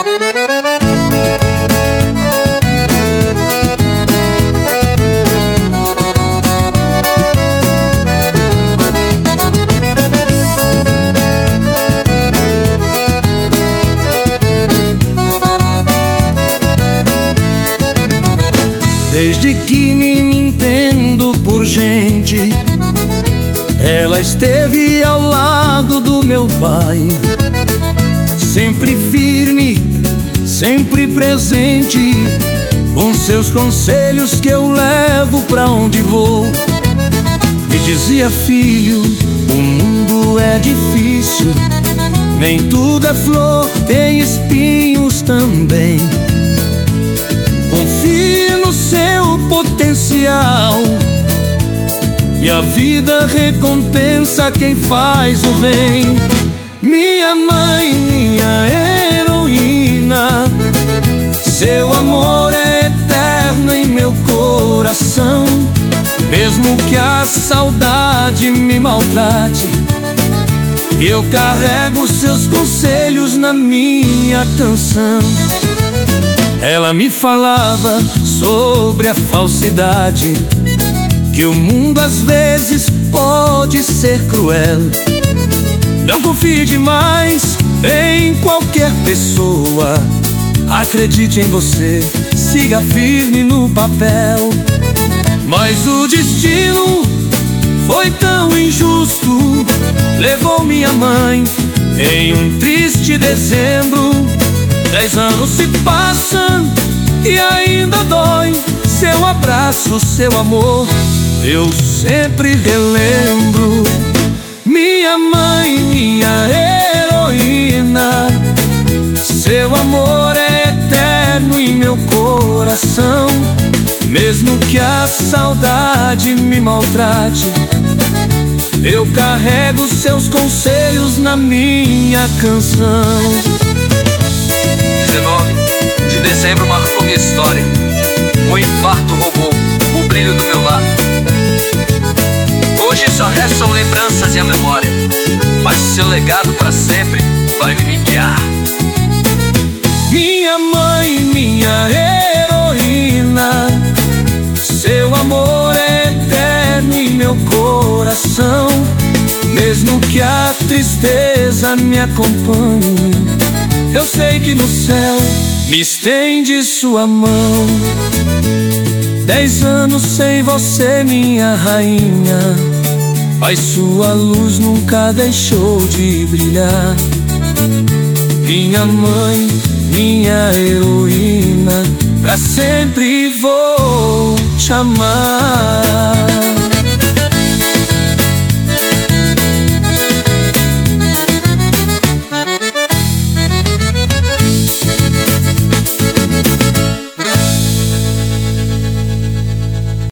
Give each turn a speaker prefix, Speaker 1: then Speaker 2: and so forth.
Speaker 1: Desde que me entendo por gente, ela esteve ao lado do meu pai, sempre firme, sempre presente, com seus conselhos que eu levo pra onde vou. Me dizia: filho, o mundo é difícil, nem tudo é flor, tem espinhos também. Confie no seu potencial, e a vida recompensa quem faz o bem. Minha mãe, minha heroína, seu amor é eterno em meu coração. Mesmo que a saudade me maltrate, eu carrego seus conselhos na minha canção. Ela me falava sobre a falsidade, que o mundo às vezes pode ser cruel. Não confie demais em qualquer pessoa, acredite em você, siga firme no papel. Mas o destino foi tão injusto, levou minha mãe em um triste dezembro. 10 anos se passam e ainda dói seu abraço, seu amor, eu sempre relembro. Minha mãe, minha heroína, seu amor é eterno em meu coração. Mesmo que a saudade me maltrate, eu carrego seus conselhos na minha canção.
Speaker 2: 19 de dezembro marcou minha história. Um infarto roubou o brilho do meu lar. Hoje só restam lembranças e a memória, mas seu legado pra sempre vai me guiar.
Speaker 1: Minha mãe, minha heroína, seu amor é eterno em meu coração. Mesmo que a tristeza me acompanhe, eu sei que no céu me estende sua mão. 10 anos sem você, minha rainha, mas sua luz nunca deixou de brilhar. Minha mãe, minha heroína, pra sempre vou te amar.